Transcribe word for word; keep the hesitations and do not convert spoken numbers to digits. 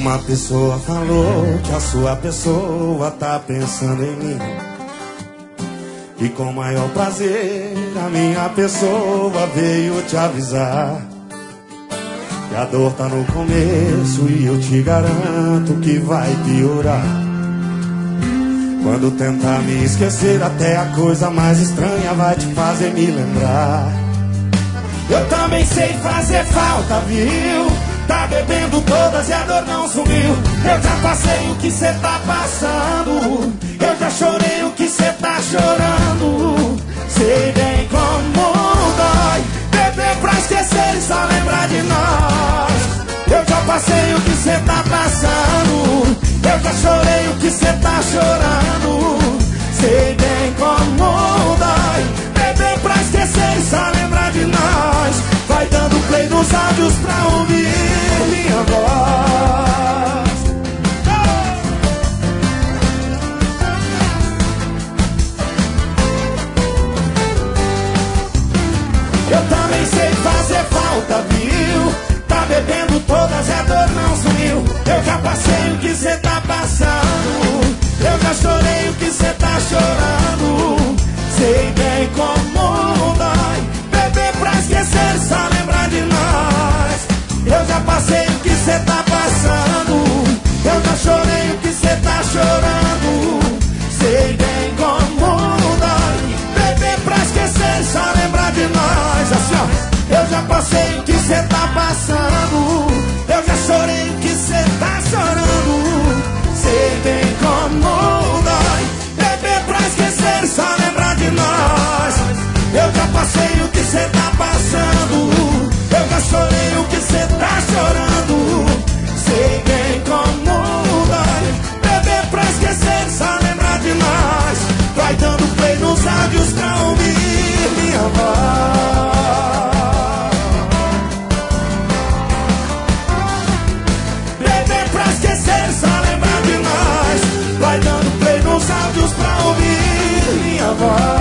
Uma pessoa falou que a sua pessoa tá pensando em mim, e com maior prazer a minha pessoa veio te avisar que a dor tá no começo e eu te garanto que vai piorar. Quando tentar me esquecer, até a coisa mais estranha vai te fazer me lembrar. Eu também sei fazer falta, viu? Tá bebendo todas e a dor não sumiu. Eu já passei o que cê tá passando, eu já chorei o que cê tá chorando. Sei bem como dói beber pra esquecer e só lembrar de nós. Eu já passei o que cê tá passando, eu já chorei o que cê tá chorando. Sei bem como dói beber pra esquecer e só lembrar de nós. Vai dando play nos áudios pra ouvir minha voz. Eu também sei fazer falta, viu? Tá bebendo todas e a dor não sumiu. Eu já passei o que cê tá passando, eu já chorei o que cê tá chorando. Sei bem como dói beber pra esquecer, só lembrar de nós. Eu já passei o que cê tá passando, eu já chorei o que cê tá chorando. Sei bem como dói beber pra esquecer, só lembrar de nós. Assim ó, eu já passei o que cê tá passando, eu já chorei o que cê tá chorando. Sei bem como dói beber pra esquecer, só lembrar de nós. Eu já passei o que cê tá passando, eu já chorei o que cê tá chorando. Sei bem como dói beber pra esquecer, só lembrar de nós. Vai dando play nos áudios pra ouvir minha voz. Beber pra esquecer, só lembrar de nós. Vai dando play nos áudios pra ouvir minha voz.